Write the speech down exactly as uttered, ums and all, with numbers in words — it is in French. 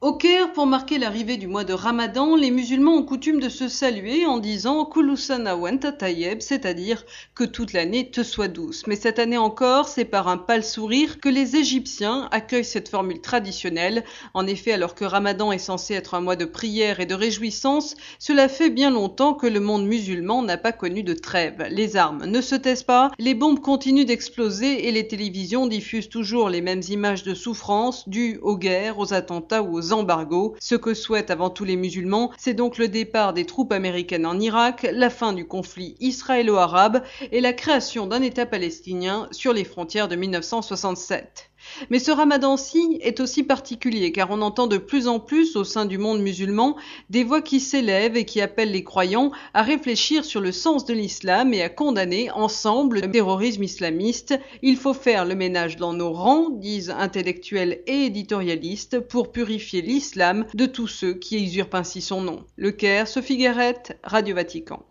Au Caire, pour marquer l'arrivée du mois de Ramadan, les musulmans ont coutume de se saluer en disant Kullu sana wa anta tayyib, c'est-à-dire que toute l'année te soit douce. Mais cette année encore, c'est par un pâle sourire que les Égyptiens accueillent cette formule traditionnelle. En effet, alors que Ramadan est censé être un mois de prière et de réjouissance, cela fait bien longtemps que le monde musulman n'a pas connu de trêve. Les armes ne se taisent pas, les bombes continuent d'exploser et les télévisions diffusent toujours les mêmes images de souffrance dues aux guerres, aux attentats ou aux embargo. Ce que souhaitent avant tout les musulmans, c'est donc le départ des troupes américaines en Irak, la fin du conflit israélo-arabe et la création d'un État palestinien sur les frontières de mille neuf cent soixante-sept. Mais ce ramadan-ci est aussi particulier car on entend de plus en plus au sein du monde musulman des voix qui s'élèvent et qui appellent les croyants à réfléchir sur le sens de l'islam et à condamner ensemble le terrorisme islamiste. Il faut faire le ménage dans nos rangs, disent intellectuels et éditorialistes, pour purifier l'islam de tous ceux qui usurpent ainsi son nom. Le Caire, Sophie Guérette, Radio Vatican.